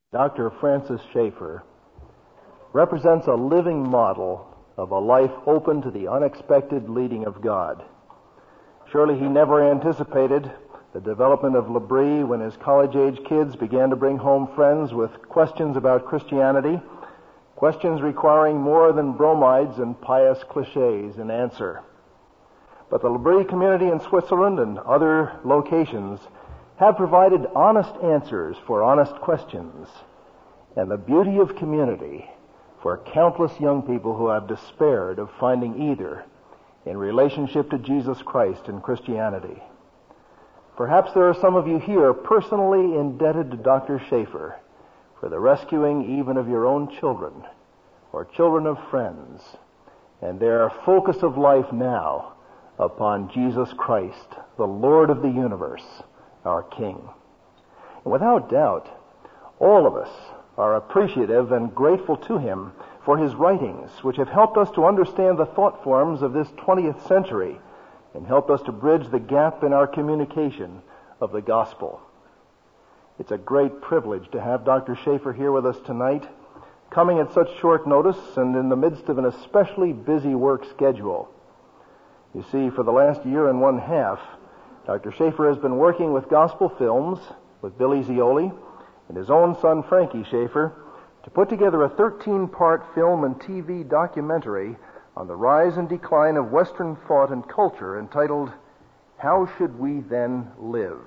Dr. Francis Schaeffer represents a living model of a life open to the unexpected leading of God. Surely he never anticipated the development of L'Abri when his college-age kids began to bring home friends with questions about Christianity, questions requiring more than bromides and pious cliches in answer. But the L'Abri community in Switzerland and other locations have provided honest answers for honest questions, and the beauty of community for countless young people who have despaired of finding either in relationship to Jesus Christ and Christianity. Perhaps there are some of you here personally indebted to Dr. Schaeffer for the rescuing even of your own children or children of friends, and their focus of life now upon Jesus Christ, the Lord of the universe, our King. And without doubt, all of us are appreciative and grateful to him for his writings, which have helped us to understand the thought forms of this 20th century and helped us to bridge the gap in our communication of the gospel. It's a great privilege to have Dr. Schaeffer here with us tonight, coming at such short notice and in the midst of an especially busy work schedule. You see, for the last year and one half, Dr. Schaeffer has been working with gospel films with Billy Zioli and his own son Frankie Schaeffer to put together a 13-part film and TV documentary on the rise and decline of Western thought and culture entitled, How Should We Then Live?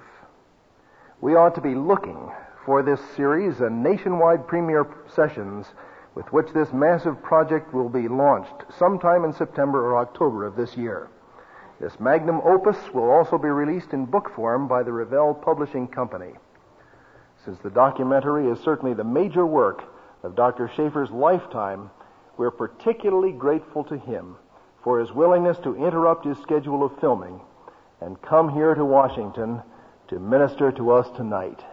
We ought to be looking for this series and nationwide premiere sessions with which this massive project will be launched sometime in September or October of this year. This magnum opus will also be released in book form by the Revell Publishing Company. Since the documentary is certainly the major work of Dr. Schaeffer's lifetime, we're particularly grateful to him for his willingness to interrupt his schedule of filming and come here to Washington to minister to us tonight.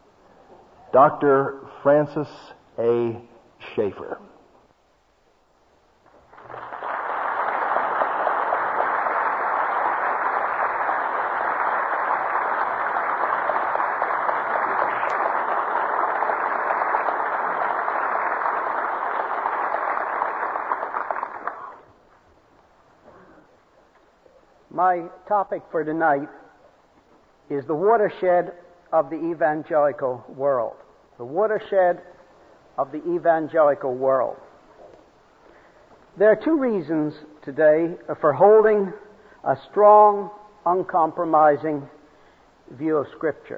Dr. Francis A. Schaeffer. My topic for tonight is the watershed of the evangelical world. The watershed of the evangelical world. There are two reasons today for holding a strong, uncompromising view of Scripture.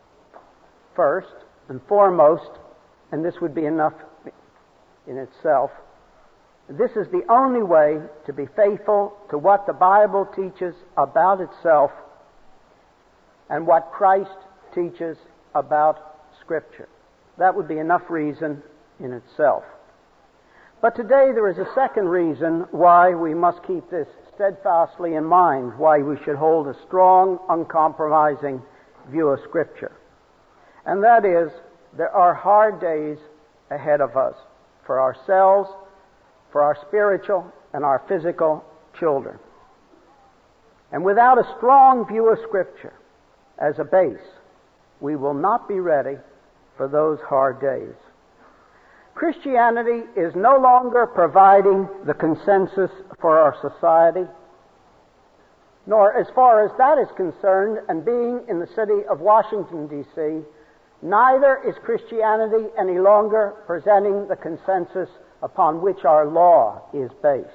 First and foremost, and this would be enough in itself, this is the only way to be faithful to what the Bible teaches about itself and what Christ teaches about Scripture. That would be enough reason in itself. But today there is a second reason why we must keep this steadfastly in mind, why we should hold a strong, uncompromising view of Scripture. And that is, there are hard days ahead of us for ourselves, for our spiritual and our physical children. And without a strong view of Scripture as a base, we will not be ready for those hard days. Christianity is no longer providing the consensus for our society, nor, as far as that is concerned, and being in the city of Washington, D.C., neither is Christianity any longer presenting the consensus upon which our law is based.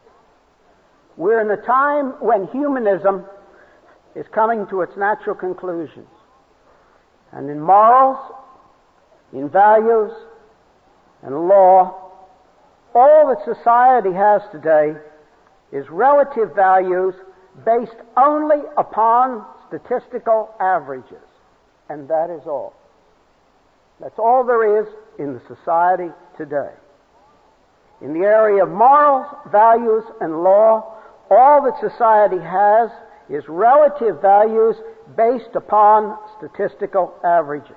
We're in a time when humanism is coming to its natural conclusions. And in morals, in values, and law, all that society has today is relative values based only upon statistical averages. And that is all. That's all there is in the society today. In the area of morals, values, and law, all that society has is relative values based upon statistical averages.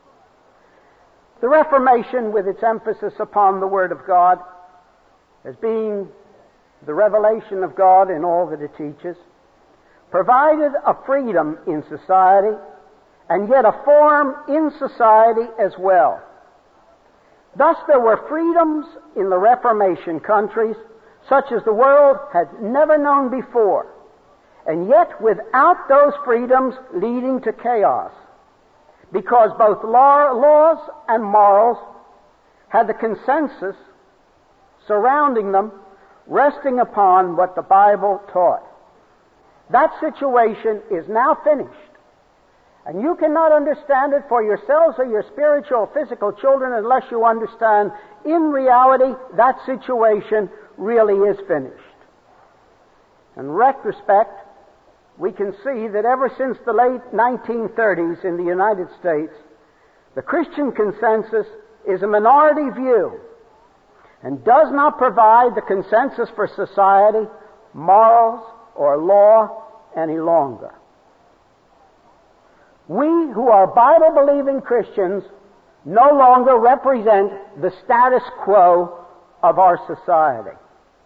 The Reformation, with its emphasis upon the Word of God as being the revelation of God in all that it teaches, provided a freedom in society and yet a form in society as well Thus there were freedoms in the Reformation countries such as the world had never known before, and yet without those freedoms leading to chaos, because both laws and morals had the consensus surrounding them resting upon what the Bible taught. That situation is now finished, and you cannot understand it for yourselves or your spiritual or physical children unless you understand in reality that situation really is finished. In retrospect, we can see that ever since the late 1930s in the United States, the Christian consensus is a minority view and does not provide the consensus for society, morals, or law any longer. We who are Bible-believing Christians no longer represent the status quo of our society.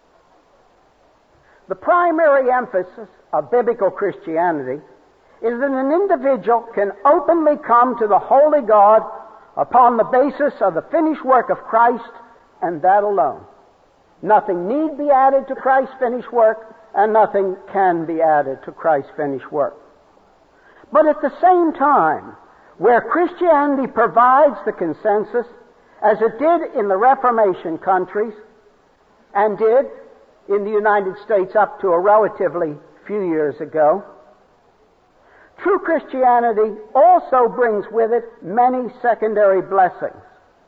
The primary emphasis of biblical Christianity is that an individual can openly come to the holy God upon the basis of the finished work of Christ and that alone. Nothing need be added to Christ's finished work, and nothing can be added to Christ's finished work. But at the same time, where Christianity provides the consensus, as it did in the Reformation countries, and did in the United States up to a relatively few years ago, true Christianity also brings with it many secondary blessings.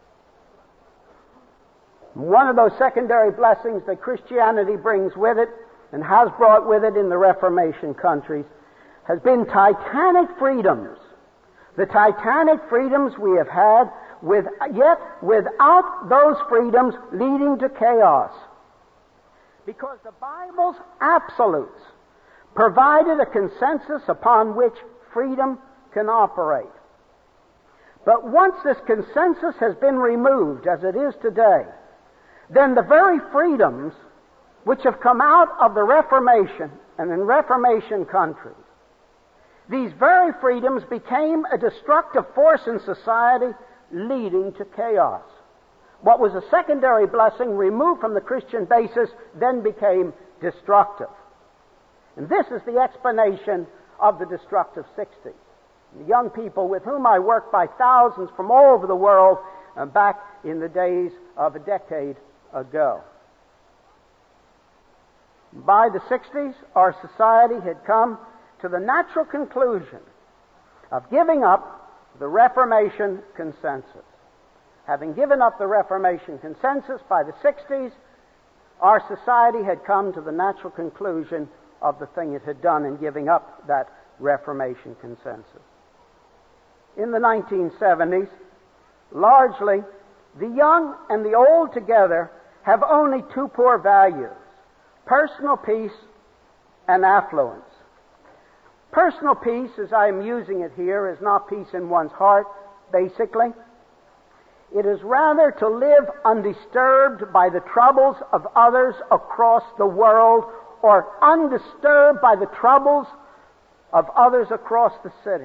One of those secondary blessings that Christianity brings with it, and has brought with it in the Reformation countries, has been titanic freedoms. The titanic freedoms we have had, yet without those freedoms leading to chaos. Because the Bible's absolutes provided a consensus upon which freedom can operate. But once this consensus has been removed, as it is today, then the very freedoms which have come out of the Reformation and in Reformation countries, these very freedoms became a destructive force in society, leading to chaos. What was a secondary blessing removed from the Christian basis then became destructive. And this is the explanation of the destructive 60s. The young people with whom I work by thousands from all over the world back in the days of a decade ago. By the 60s, our society had come to the natural conclusion of giving up the Reformation consensus. Having given up the Reformation consensus by the 60s, our society had come to the natural conclusion of the thing it had done in giving up that Reformation consensus. In the 1970s, largely, the young and the old together have only two poor values: personal peace and affluence. Personal peace, as I am using it here, is not peace in one's heart, basically. It is rather to live undisturbed by the troubles of others across the world, or undisturbed by the troubles of others across the city.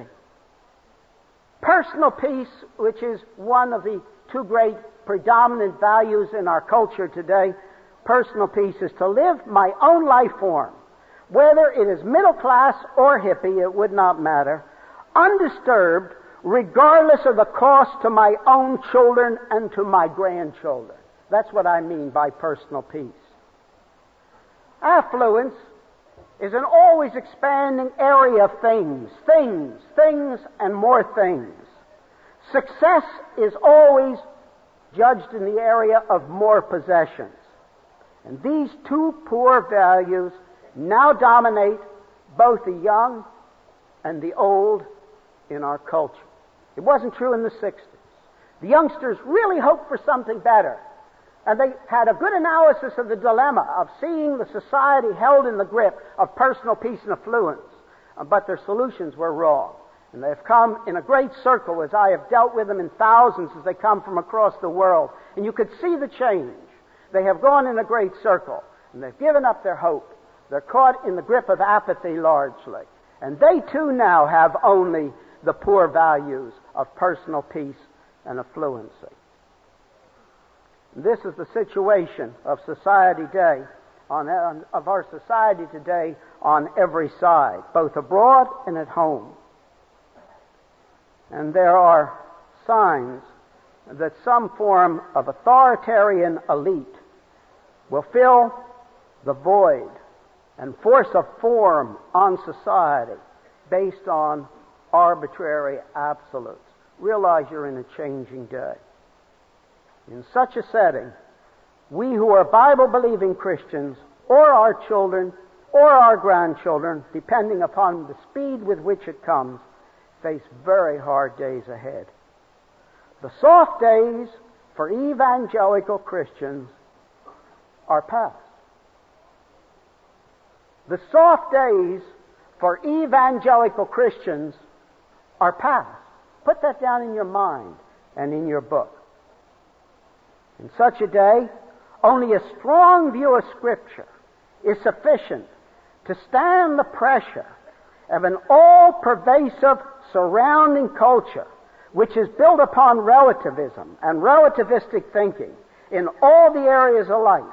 Personal peace, which is one of the two great predominant values in our culture today, personal peace is to live my own life form, whether it is middle class or hippie, it would not matter, undisturbed, regardless of the cost to my own children and to my grandchildren. That's what I mean by personal peace. Affluence is an always expanding area of things, and more things. Success is always judged in the area of more possessions. And these two poor values now dominate both the young and the old in our culture. It wasn't true in the 60s. The youngsters really hoped for something better. And they had a good analysis of the dilemma of seeing the society held in the grip of personal peace and affluence. But their solutions were wrong. And they have come in a great circle as I have dealt with them in thousands as they come from across the world. And you could see the change. They have gone in a great circle. And they've given up their hope. They're caught in the grip of apathy largely. And they too now have only the poor values of personal peace and affluency. This is the situation of society today, of our society today on every side, both abroad and at home. And there are signs that some form of authoritarian elite will fill the void and force a form on society based on arbitrary absolutes. Realize you're in a changing day. In such a setting, we who are Bible-believing Christians, or our children, or our grandchildren, depending upon the speed with which it comes, face very hard days ahead. The soft days for evangelical Christians are past. The soft days for evangelical Christians are past. Put that down in your mind and in your book. In such a day, only a strong view of Scripture is sufficient to stand the pressure of an all-pervasive surrounding culture which is built upon relativism and relativistic thinking in all the areas of life.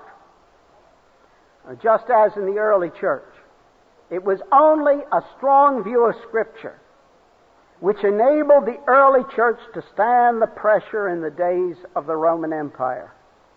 Just as in the early church, it was only a strong view of Scripture which enabled the early church to stand the pressure in the days of the Roman Empire.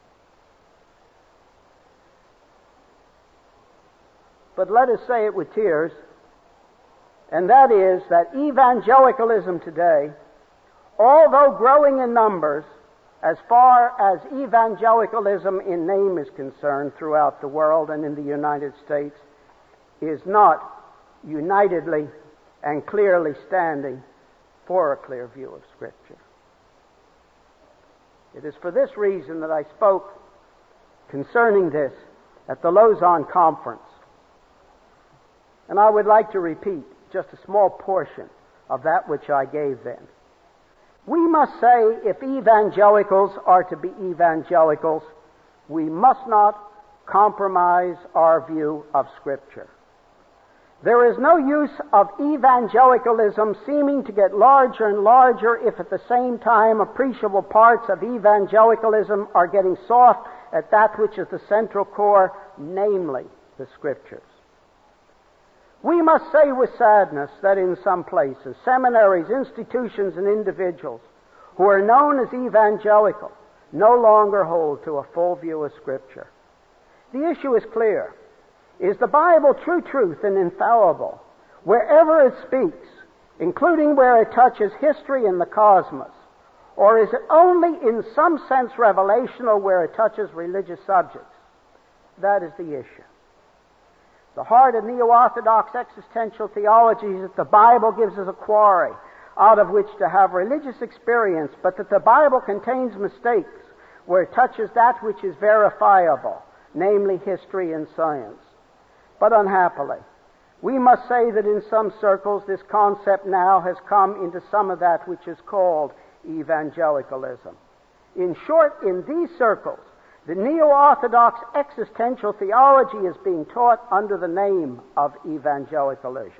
But let us say it with tears, and that is that evangelicalism today, although growing in numbers, as far as evangelicalism in name is concerned throughout the world and in the United States, is not unitedly and clearly standing for a clear view of Scripture. It is for this reason that I spoke concerning this at the Lausanne Conference. And I would like to repeat just a small portion of that which I gave then. We must say, if evangelicals are to be evangelicals, we must not compromise our view of Scripture. There is no use of evangelicalism seeming to get larger and larger if at the same time appreciable parts of evangelicalism are getting soft at that which is the central core, namely the Scriptures. We must say with sadness that in some places, seminaries, institutions, and individuals who are known as evangelical no longer hold to a full view of Scripture. The issue is clear. Is the Bible true truth and infallible wherever it speaks, including where it touches history and the cosmos? Or is it only in some sense revelational where it touches religious subjects? That is the issue. The heart of neo-orthodox existential theology is that the Bible gives us a quarry out of which to have religious experience, but that the Bible contains mistakes where it touches that which is verifiable, namely history and science. But unhappily, we must say that in some circles this concept now has come into some of that which is called evangelicalism. In short, in these circles, the neo-orthodox existential theology is being taught under the name of evangelicalism.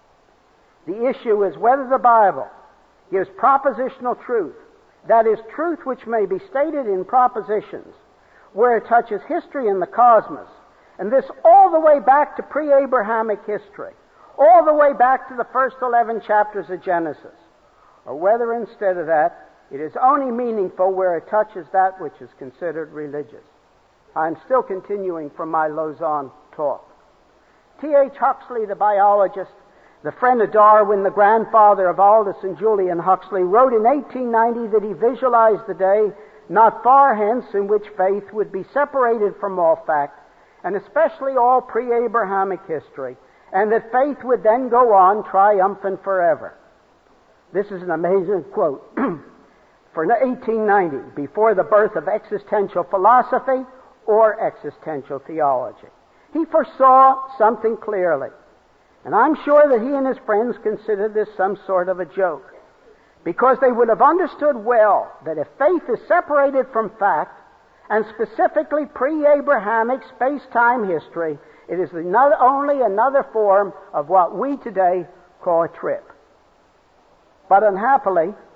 The issue is whether the Bible gives propositional truth, that is, truth which may be stated in propositions, where it touches history and the cosmos, and this all the way back to pre-Abrahamic history, all the way back to the first 11 chapters of Genesis, or whether instead of that, it is only meaningful where it touches that which is considered religious. I'm still continuing from my Lausanne talk. T.H. Huxley, the biologist, the friend of Darwin, the grandfather of Aldous and Julian Huxley, wrote in 1890 that he visualized the day not far hence in which faith would be separated from all fact, and especially all pre-Abrahamic history, and that faith would then go on triumphant forever. This is an amazing quote. For 1890, before the birth of existential philosophy or existential theology. He foresaw something clearly, and I'm sure that he and his friends considered this some sort of a joke, because they would have understood well that if faith is separated from fact, and specifically pre-Abrahamic space-time history, it is not only another form of what we today call a trip. But unhappily,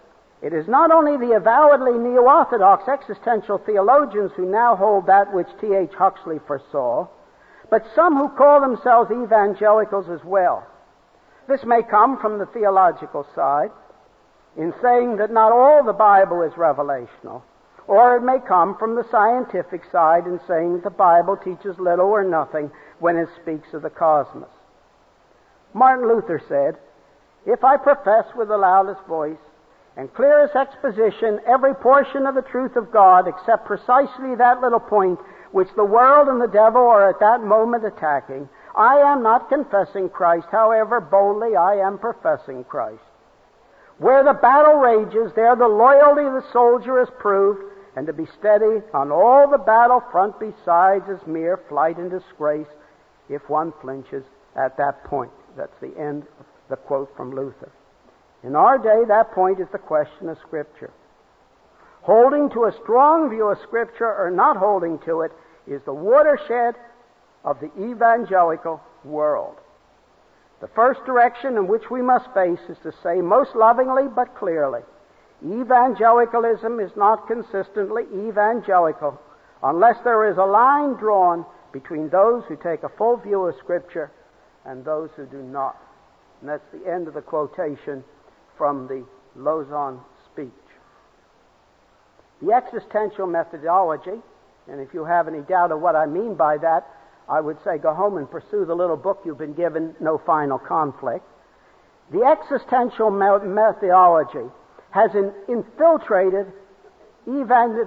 It is not only the avowedly neo-orthodox existential theologians who now hold that which T.H. Huxley foresaw, but some who call themselves evangelicals as well. This may come from the theological side, in saying that not all the Bible is revelational, or it may come from the scientific side in saying that the Bible teaches little or nothing when it speaks of the cosmos. Martin Luther said, "If I profess with the loudest voice and clearest exposition every portion of the truth of God except precisely that little point which the world and the devil are at that moment attacking, I am not confessing Christ, however boldly I am professing Christ. Where the battle rages, there the loyalty of the soldier is proved, and to be steady on all the battle front besides is mere flight and disgrace if one flinches at that point." That's the end of the quote from Luther. In our day, that point is the question of Scripture. Holding to a strong view of Scripture or not holding to it is the watershed of the evangelical world. The first direction in which we must face is to say most lovingly but clearly, evangelicalism is not consistently evangelical unless there is a line drawn between those who take a full view of Scripture and those who do not. And that's the end of the quotation from the Lausanne speech. The existential methodology, and if you have any doubt of what I mean by that, I would say go home and pursue the little book you've been given, No Final Conflict. The existential methodology has infiltrated the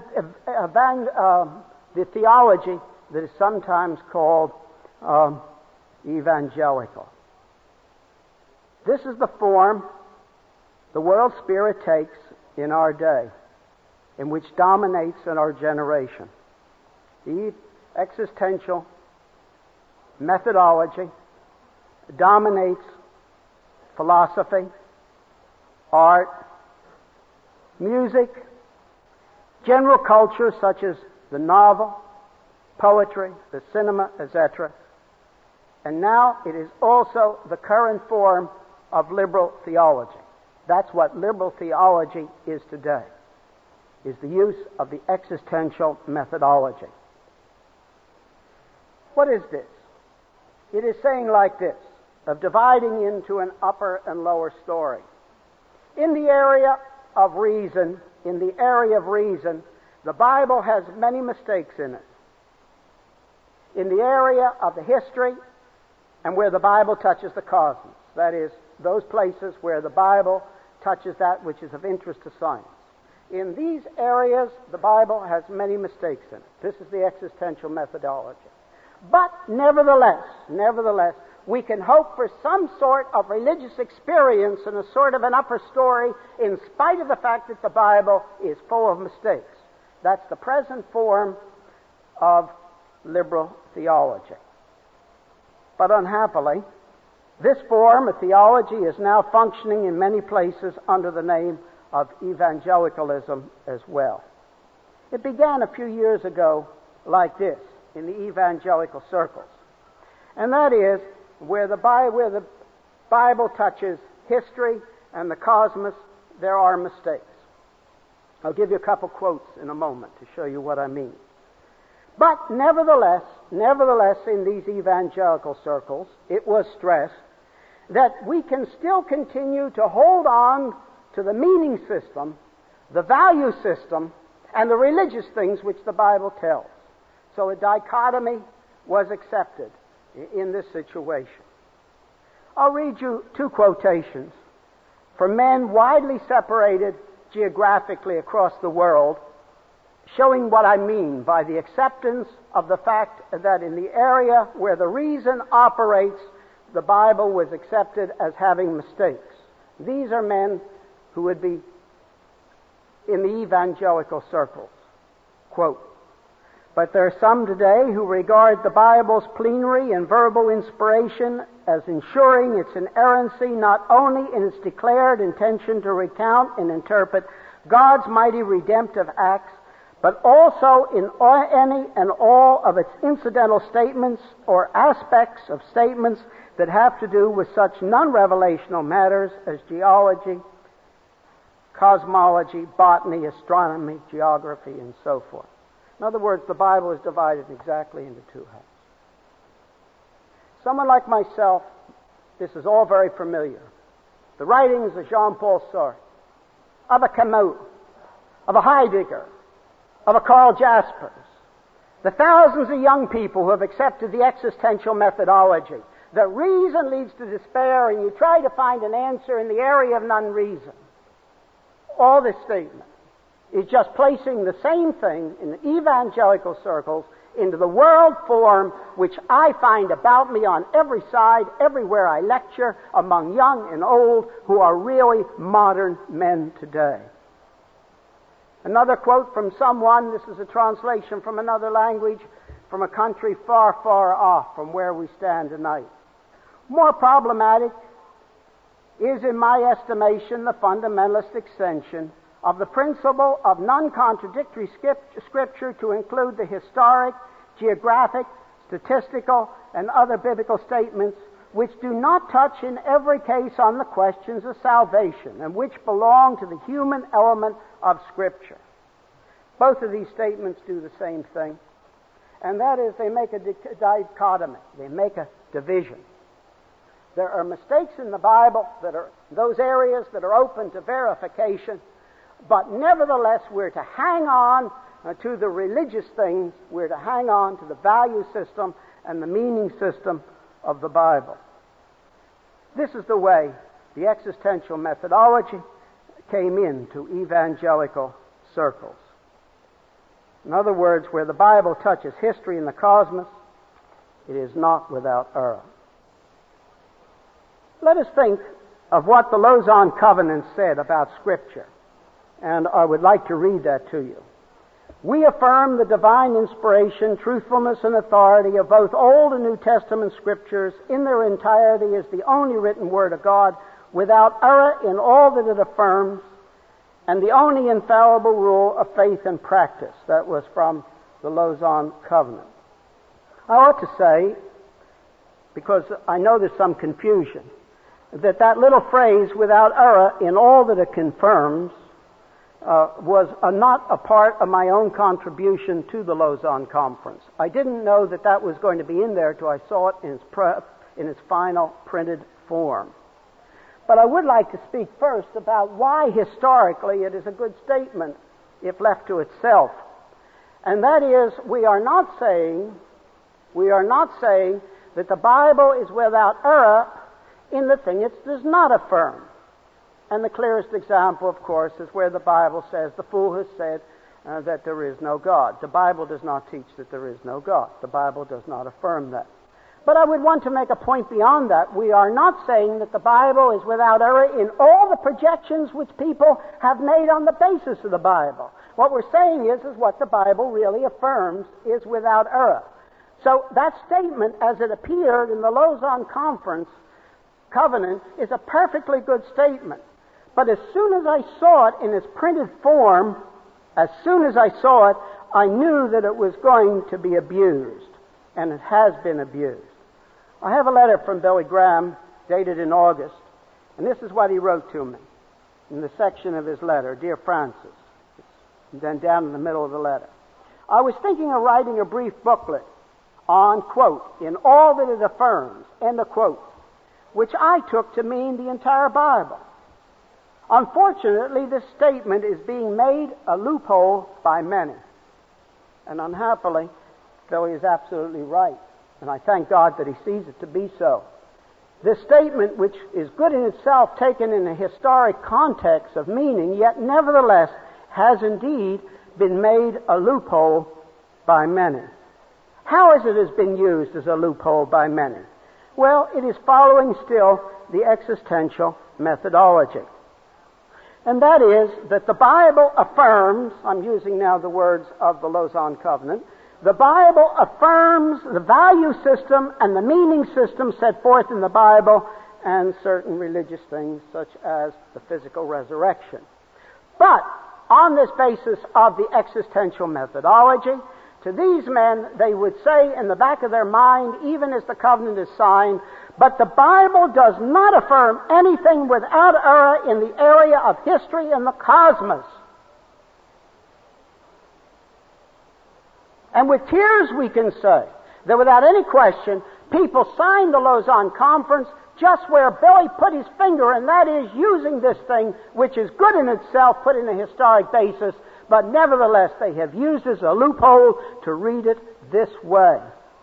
theology that is sometimes called evangelical. This is the form the world spirit takes in our day, and which dominates in our generation. The existential methodology dominates philosophy, art, music, general culture such as the novel, poetry, the cinema, etc. And now it is also the current form of liberal theology. That's what liberal theology is today, is the use of the existential methodology. What is this? It is saying like this, of dividing into an upper and lower story. In the area of reason, the Bible has many mistakes in it. In the area of the history and where the Bible touches the cosmos, that is, those places where the Bible touches that which is of interest to science. In these areas, the Bible has many mistakes in it. This is the existential methodology. But nevertheless, we can hope for some sort of religious experience and a sort of an upper story in spite of the fact that the Bible is full of mistakes. That's the present form of liberal theology. But unhappily, this form of theology is now functioning in many places under the name of evangelicalism as well. It began a few years ago like this in the evangelical circles. And that is, where the Bible touches history and the cosmos, there are mistakes. I'll give you a couple quotes in a moment to show you what I mean. But nevertheless, in these evangelical circles, it was stressed that we can still continue to hold on to the meaning system, the value system, and the religious things which the Bible tells. So a dichotomy was accepted in this situation. I'll read you two quotations from men widely separated geographically across the world, showing what I mean by the acceptance of the fact that in the area where the reason operates, the Bible was accepted as having mistakes. These are men who would be in the evangelical circles. Quote, "But there are some today who regard the Bible's plenary and verbal inspiration as ensuring its inerrancy not only in its declared intention to recount and interpret God's mighty redemptive acts, but also in any and all of its incidental statements or aspects of statements that have to do with such non-revelational matters as geology, cosmology, botany, astronomy, geography, and so forth. In other words, the Bible is divided exactly into two halves. Someone like myself, this is all very familiar. The writings of Jean-Paul Sartre, of a Camus, of a Heidegger, of a Karl Jaspers, the thousands of young people who have accepted the existential methodology, that reason leads to despair and you try to find an answer in the area of non-reason. All this statement is just placing the same thing in the evangelical circles into the world form which I find about me on every side, everywhere I lecture, among young and old who are really modern men today. Another quote from someone, this is a translation from another language, from a country far, far off from where we stand tonight. More problematic is, in my estimation, the fundamentalist extension of the principle of non-contradictory Scripture to include the historic, geographic, statistical, and other biblical statements which do not touch in every case on the questions of salvation and which belong to the human element of Scripture. Both of these statements do the same thing, and that is they make a dichotomy, they make a division. There are mistakes in the Bible that are those areas that are open to verification, but nevertheless we're to hang on to the religious things, we're to hang on to the value system and the meaning system of the Bible. This is the way the existential methodology came into evangelical circles. In other words, where the Bible touches history and the cosmos, it is not without error. Let us think of what the Lausanne Covenant said about Scripture, and I would like to read that to you. We affirm the divine inspiration, truthfulness, and authority of both Old and New Testament Scriptures in their entirety as the only written Word of God, without error in all that it affirms, and the only infallible rule of faith and practice. That was from the Lausanne Covenant. I ought to say, because I know there's some confusion, that little phrase, without error in all that it confirms, was not a part of my own contribution to the Lausanne Conference. I didn't know that was going to be in there till I saw it in its final printed form. But I would like to speak first about why historically it is a good statement if left to itself. And that is, we are not saying that the Bible is without error in the thing it does not affirm. And the clearest example, of course, is where the Bible says, the fool has said that there is no God. The Bible does not teach that there is no God. The Bible does not affirm that. But I would want to make a point beyond that. We are not saying that the Bible is without error in all the projections which people have made on the basis of the Bible. What we're saying is what the Bible really affirms is without error. So that statement, as it appeared in the Lausanne Covenant, is a perfectly good statement. But as soon as I saw it in its printed form, I knew that it was going to be abused. And it has been abused. I have a letter from Billy Graham dated in August, and this is what he wrote to me in the section of his letter. Dear Francis, and then down in the middle of the letter. I was thinking of writing a brief booklet on, quote, in all that it affirms, end of quote, which I took to mean the entire Bible. Unfortunately, this statement is being made a loophole by many. And unhappily, Billy is absolutely right. And I thank God that he sees it to be so. This statement, which is good in itself, taken in a historic context of meaning, yet nevertheless has indeed been made a loophole by many. How is it has been used as a loophole by many? Well, it is following still the existential methodology. And that is that the Bible affirms, I'm using now the words of the Lausanne Covenant, the Bible affirms the value system and the meaning system set forth in the Bible and certain religious things such as the physical resurrection. But on this basis of the existential methodology, To these men, they would say in the back of their mind, even as the covenant is signed, but the Bible does not affirm anything without error in the area of history and the cosmos. And with tears we can say that without any question, people signed the Lausanne Conference just where Billy put his finger, and that is using this thing, which is good in itself, put in a historic basis, but nevertheless they have used as a loophole to read it this way.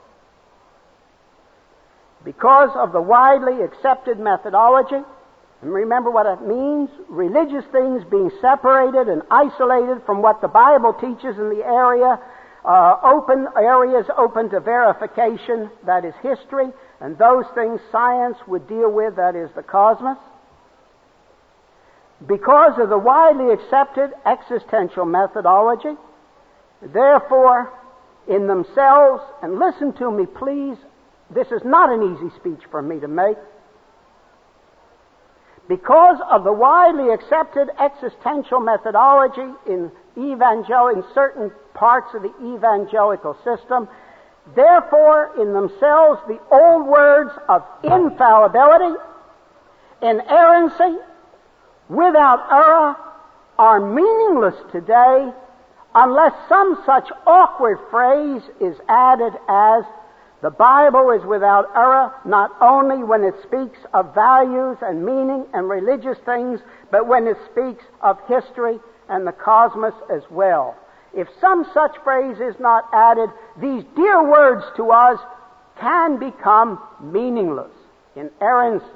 Because of the widely accepted methodology, and remember what it means, religious things being separated and isolated from what the Bible teaches in the area, areas open to verification, that is history, and those things science would deal with, that is the cosmos. Because of the widely accepted existential methodology, therefore, in themselves, and listen to me please, this is not an easy speech for me to make. Because of the widely accepted existential methodology in certain parts of the evangelical system, therefore, in themselves, the old words of infallibility, inerrancy, without error, are meaningless today unless some such awkward phrase is added as, the Bible is without error not only when it speaks of values and meaning and religious things, but when it speaks of history and the cosmos as well. If some such phrase is not added, these dear words to us can become meaningless. Inerrancy,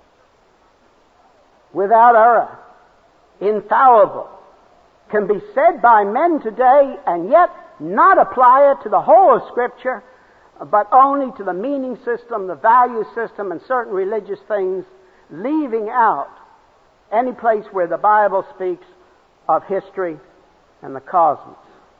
without error, infallible, can be said by men today and yet not apply it to the whole of Scripture, but only to the meaning system, the value system, and certain religious things, leaving out any place where the Bible speaks of history and the cosmos.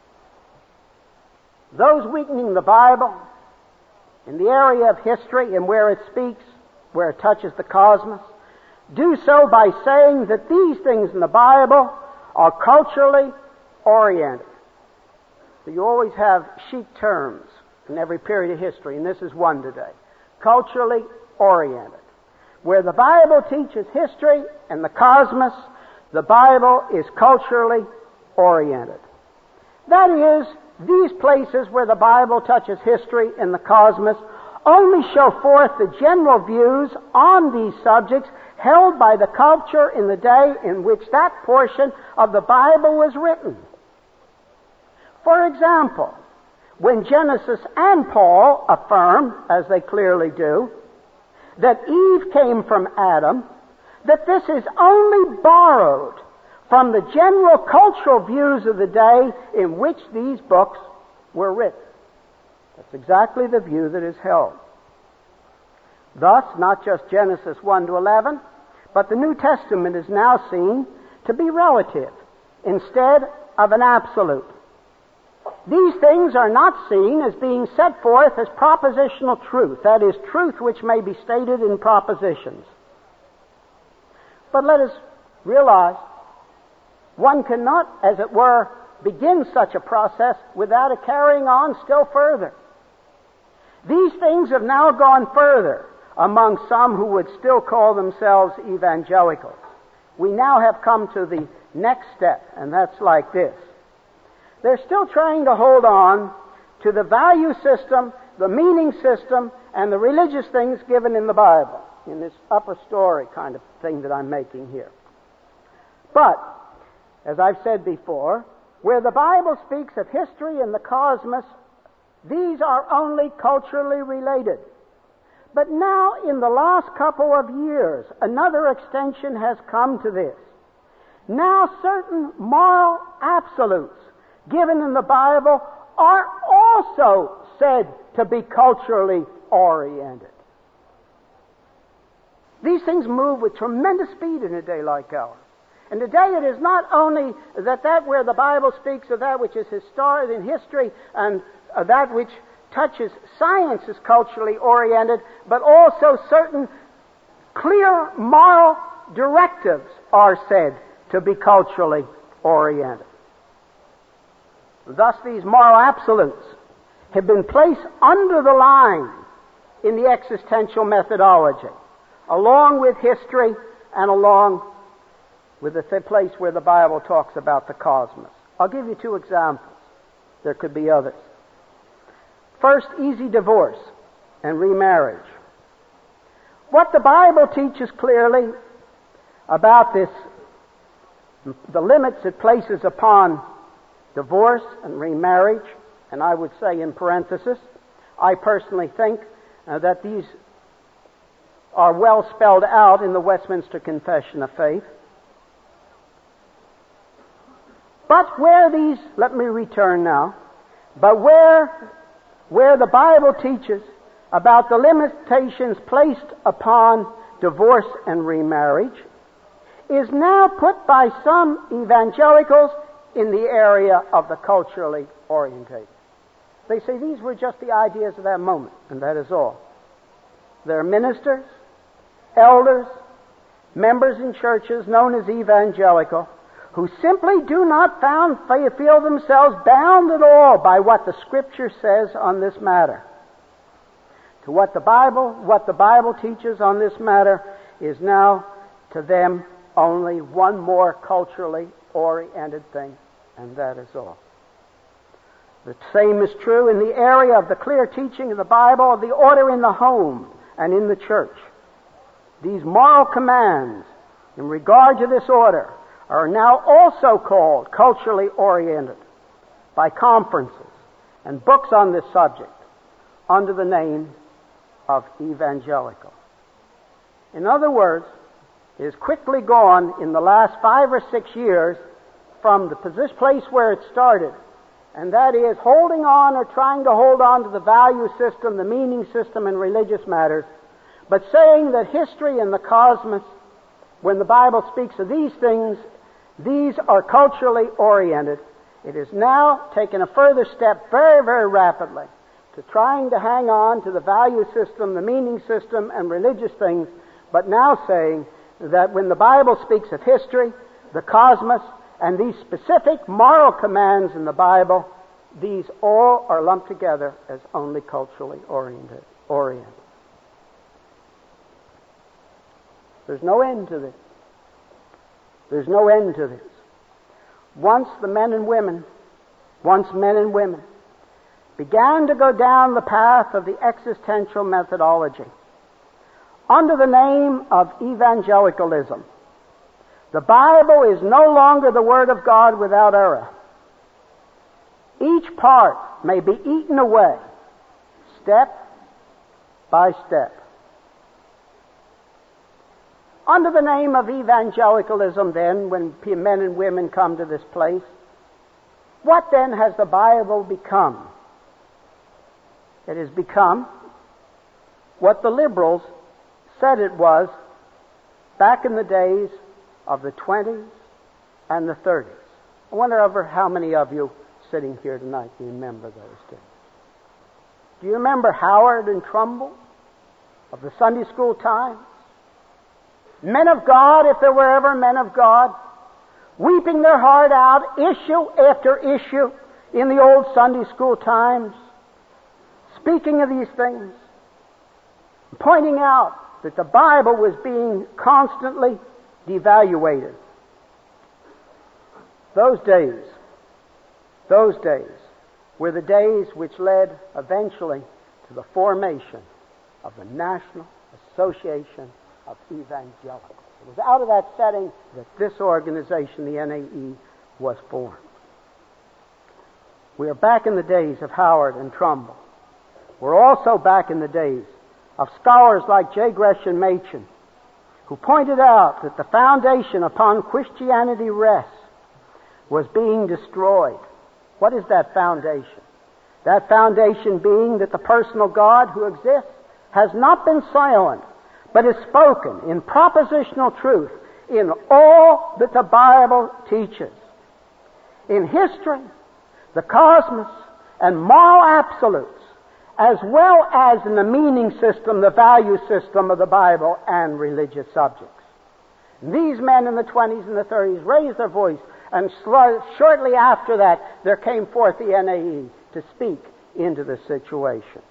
Those weakening the Bible in the area of history and where it speaks, where it touches the cosmos, do so by saying that these things in the Bible are culturally oriented. So you always have chic terms in every period of history, and this is one today. Culturally oriented. Where the Bible teaches history and the cosmos, the Bible is culturally oriented. That is, these places where the Bible touches history and the cosmos only show forth the general views on these subjects held by the culture in the day in which that portion of the Bible was written. For example, when Genesis and Paul affirm, as they clearly do, that Eve came from Adam, that this is only borrowed from the general cultural views of the day in which these books were written. That's exactly the view that is held. Thus, not just Genesis 1 to 11, but the New Testament is now seen to be relative instead of an absolute. These things are not seen as being set forth as propositional truth, that is, truth which may be stated in propositions. But let us realize one cannot, as it were, begin such a process without it carrying on still further. These things have now gone further among some who would still call themselves evangelicals. We now have come to the next step, and that's like this. They're still trying to hold on to the value system, the meaning system, and the religious things given in the Bible, in this upper story kind of thing that I'm making here. But, as I've said before, where the Bible speaks of history and the cosmos, these are only culturally related. But now, in the last couple of years, another extension has come to this. Now, certain moral absolutes given in the Bible are also said to be culturally oriented. These things move with tremendous speed in a day like ours. And today it is not only that where the Bible speaks of that which is historic in history and that which touches science is culturally oriented, but also certain clear moral directives are said to be culturally oriented. Thus these moral absolutes have been placed under the line in the existential methodology, along with history and along with the place where the Bible talks about the cosmos. I'll give you two examples. There could be others. First, easy divorce and remarriage. What the Bible teaches clearly about this, the limits it places upon divorce and remarriage, and I would say in parenthesis, I personally think that these are well spelled out in the Westminster Confession of Faith. But where these, let me return now, but where the Bible teaches about the limitations placed upon divorce and remarriage is now put by some evangelicals in the area of the culturally orientated. They say these were just the ideas of that moment, and that is all. There are ministers, elders, members in churches known as evangelical, who simply do not feel themselves bound at all by what the Scripture says on this matter. To what the Bible teaches on this matter is now to them only one more culturally oriented thing, and that is all. The same is true in the area of the clear teaching of the Bible of the order in the home and in the church. These moral commands in regard to this order are now also called culturally oriented by conferences and books on this subject under the name of evangelical. In other words, it has quickly gone in the last 5 or 6 years from this place where it started, and that is holding on or trying to hold on to the value system, the meaning system in religious matters, but saying that history and the cosmos, when the Bible speaks of these things, these are culturally oriented. It is now taken a further step very, very rapidly to trying to hang on to the value system, the meaning system, and religious things, but now saying that when the Bible speaks of history, the cosmos, and these specific moral commands in the Bible, these all are lumped together as only culturally oriented. There's no end to this. There's no end to this. Once men and women began to go down the path of the existential methodology under the name of evangelicalism, the Bible is no longer the Word of God without error. Each part may be eaten away, step by step. Under the name of evangelicalism, then, when men and women come to this place, what then has the Bible become? It has become what the liberals said it was back in the days of the 20s and the 30s. I wonder how many of you sitting here tonight remember those days. Do you remember Howard and Trumbull of the Sunday school times? Men of God, if there were ever men of God, weeping their heart out, issue after issue in the old Sunday school times, speaking of these things, pointing out that the Bible was being constantly devaluated. Those days were the days which led eventually to the formation of the National Association of Evangelicals. It was out of that setting that this organization, the NAE, was formed. We are back in the days of Howard and Trumbull. We're also back in the days of scholars like J. Gresham Machen, who pointed out that the foundation upon Christianity rests was being destroyed. What is that foundation? That foundation being that the personal God who exists has not been silent, but is spoken in propositional truth in all that the Bible teaches. In history, the cosmos, and moral absolutes, as well as in the meaning system, the value system of the Bible and religious subjects. These men in the 20s and the 30s raised their voice, and shortly after that there came forth the NAE to speak into the situation.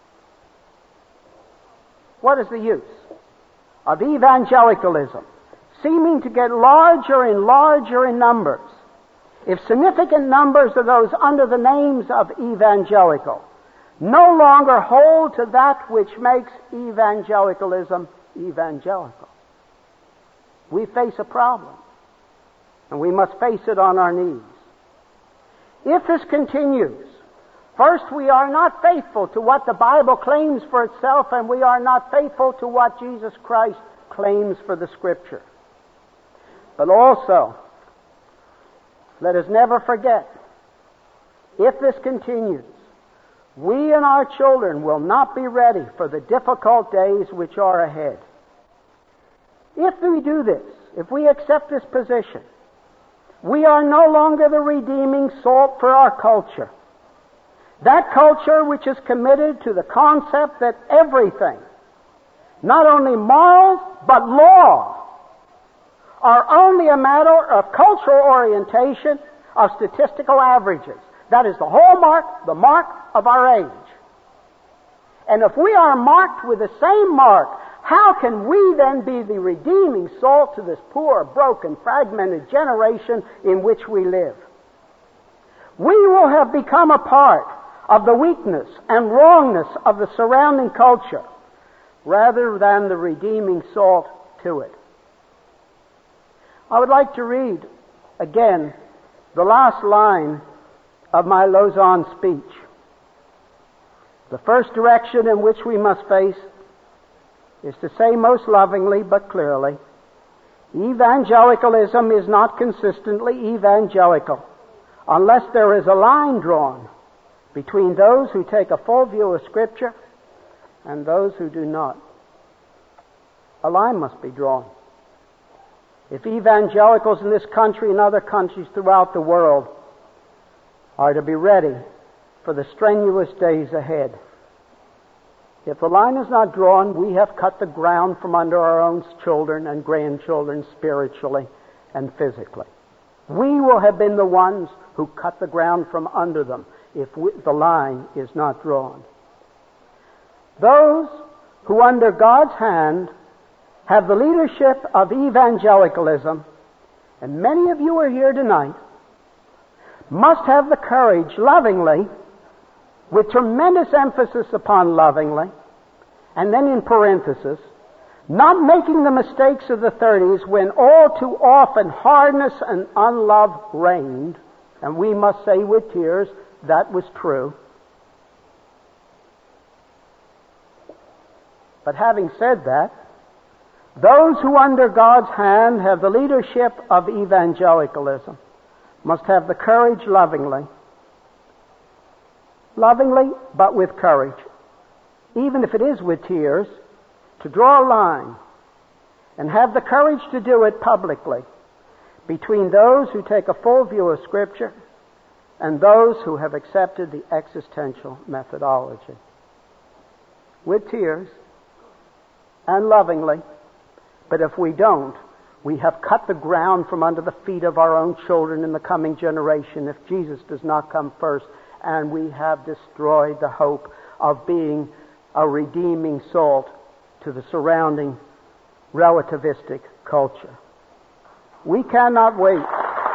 What is the use of evangelicalism seeming to get larger and larger in numbers if significant numbers of those under the names of evangelical no longer hold to that which makes evangelicalism evangelical? We face a problem, and we must face it on our knees. If this continues, first, we are not faithful to what the Bible claims for itself, and we are not faithful to what Jesus Christ claims for the Scripture. But also, let us never forget, if this continues, we and our children will not be ready for the difficult days which are ahead. If we do this, if we accept this position, we are no longer the redeeming salt for our culture. That culture which is committed to the concept that everything, not only morals, but law, are only a matter of cultural orientation, of statistical averages. That is the hallmark, the mark of our age. And if we are marked with the same mark, how can we then be the redeeming salt to this poor, broken, fragmented generation in which we live? We will have become a part of the weakness and wrongness of the surrounding culture rather than the redeeming salt to it. I would like to read again the last line of my Lausanne speech. The first direction in which we must face is to say most lovingly but clearly, evangelicalism is not consistently evangelical unless there is a line drawn between those who take a full view of Scripture and those who do not. A line must be drawn. If evangelicals in this country and other countries throughout the world are to be ready for the strenuous days ahead, if the line is not drawn, we have cut the ground from under our own children and grandchildren spiritually and physically. We will have been the ones who cut the ground from under them if the line is not drawn. Those who under God's hand have the leadership of evangelicalism, and many of you are here tonight, must have the courage lovingly, with tremendous emphasis upon lovingly, and then in parenthesis, not making the mistakes of the 30s when all too often hardness and unlove reigned, and we must say with tears, that was true. But having said that, those who under God's hand have the leadership of evangelicalism must have the courage lovingly but with courage, even if it is with tears, to draw a line and have the courage to do it publicly between those who take a full view of Scripture and those who have accepted the existential methodology. With tears and lovingly, but if we don't, we have cut the ground from under the feet of our own children in the coming generation if Jesus does not come first, and we have destroyed the hope of being a redeeming salt to the surrounding relativistic culture. We cannot wait.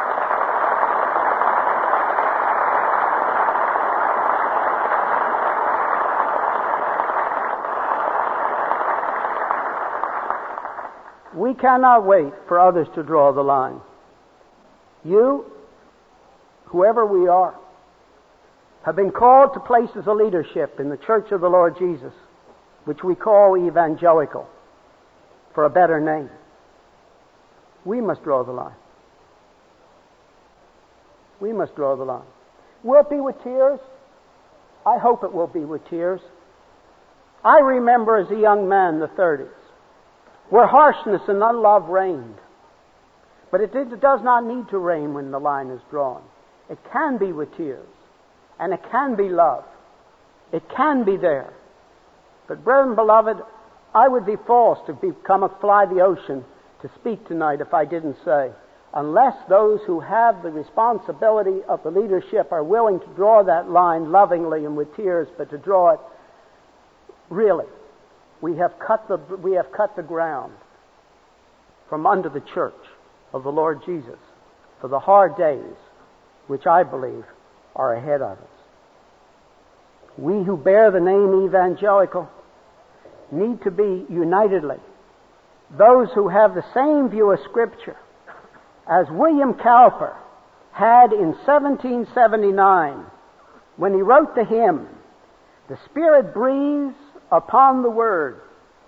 We cannot wait for others to draw the line. You, whoever we are, have been called to places of leadership in the Church of the Lord Jesus, which we call evangelical, for a better name. We must draw the line. We must draw the line. Will it be with tears? I hope it will be with tears. I remember as a young man in the 30s, where harshness and unlove reigned. But it does not need to reign when the line is drawn. It can be with tears, and it can be love. It can be there. But brethren, beloved, I would be false to become a fly the ocean to speak tonight if I didn't say, unless those who have the responsibility of the leadership are willing to draw that line lovingly and with tears, but to draw it really. We have cut the ground from under the church of the Lord Jesus for the hard days which I believe are ahead of us. We who bear the name evangelical need to be unitedly those who have the same view of Scripture as William Cowper had in 1779 when he wrote the hymn, "The Spirit breathes upon the Word."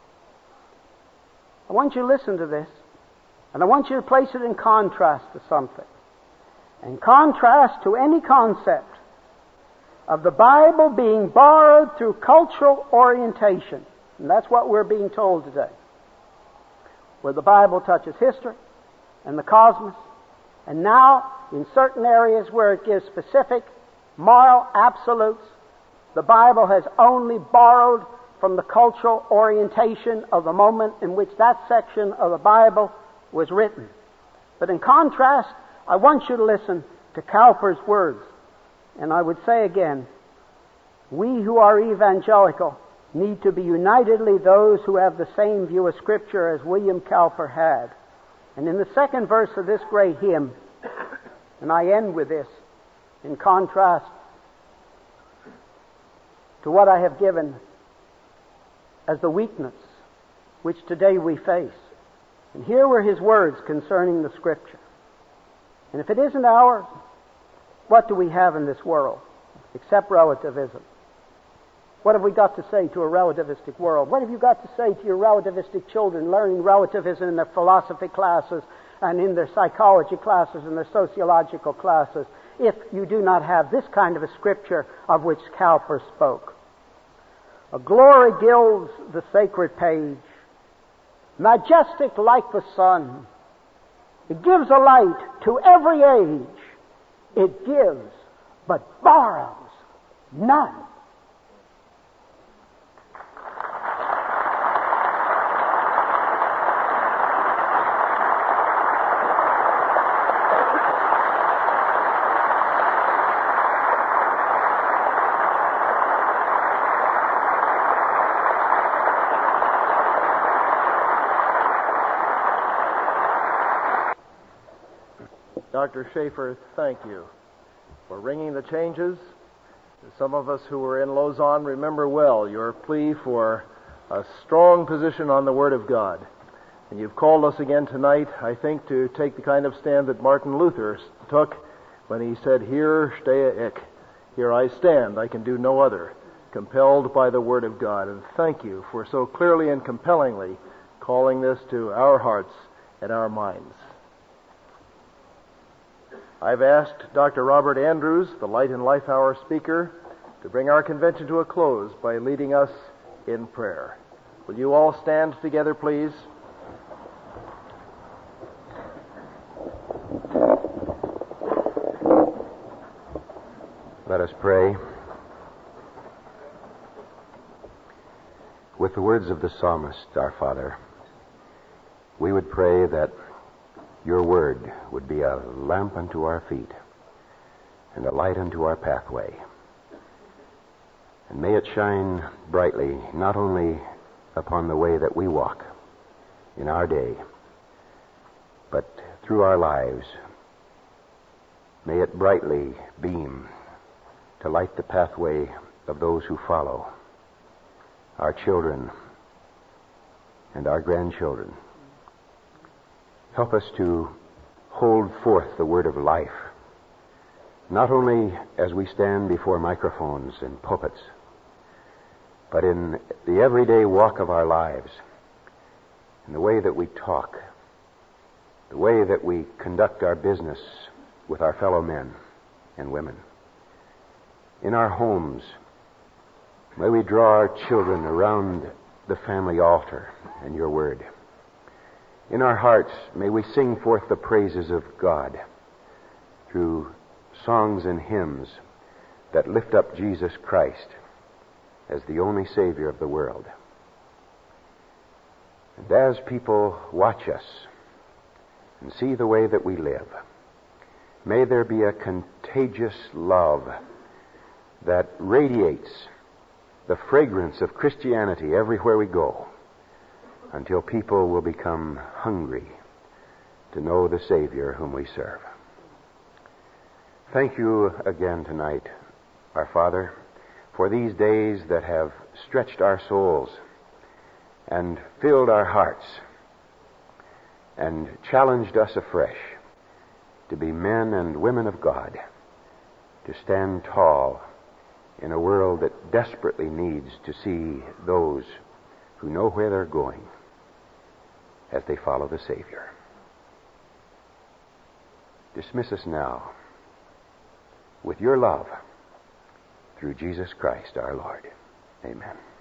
I want you to listen to this, and I want you to place it in contrast to something. In contrast to any concept of the Bible being borrowed through cultural orientation. And that's what we're being told today. Where the Bible touches history and the cosmos, and now in certain areas where it gives specific moral absolutes, the Bible has only borrowed from the cultural orientation of the moment in which that section of the Bible was written. But in contrast, I want you to listen to Cowper's words. And I would say again, we who are evangelical need to be unitedly those who have the same view of Scripture as William Cowper had. And in the second verse of this great hymn, and I end with this, in contrast to what I have given as the weakness which today we face. And here were his words concerning the Scripture. And if it isn't ours, what do we have in this world except relativism? What have we got to say to a relativistic world? What have you got to say to your relativistic children learning relativism in their philosophy classes and in their psychology classes and their sociological classes if you do not have this kind of a Scripture of which Cowper spoke? A glory gilds the sacred page, majestic like the sun. It gives a light to every age. It gives, but borrows none. Dr. Schaefer, thank you for ringing the changes. Some of us who were in Lausanne remember well your plea for a strong position on the Word of God. And you've called us again tonight, I think, to take the kind of stand that Martin Luther took when he said, "Hier stehe ich," here I stand, I can do no other, compelled by the Word of God. And thank you for so clearly and compellingly calling this to our hearts and our minds. I've asked Dr. Robert Andrews, the Light and Life Hour speaker, to bring our convention to a close by leading us in prayer. Will you all stand together, please? Let us pray. With the words of the psalmist, our Father, we would pray that your word would be a lamp unto our feet and a light unto our pathway. And may it shine brightly not only upon the way that we walk in our day, but through our lives. May it brightly beam to light the pathway of those who follow, our children and our grandchildren. Help us to hold forth the word of life, not only as we stand before microphones and pulpits, but in the everyday walk of our lives, in the way that we talk, the way that we conduct our business with our fellow men and women. In our homes, may we draw our children around the family altar and your word. In our hearts, may we sing forth the praises of God through songs and hymns that lift up Jesus Christ as the only Savior of the world. And as people watch us, and see the way that we live. May there be a contagious love that radiates the fragrance of Christianity everywhere we go, until people will become hungry to know the Savior whom we serve. Thank you again tonight, our Father, for these days that have stretched our souls and filled our hearts and challenged us afresh to be men and women of God, to stand tall in a world that desperately needs to see those who know where they're going as they follow the Savior. Dismiss us now with your love through Jesus Christ our Lord. Amen.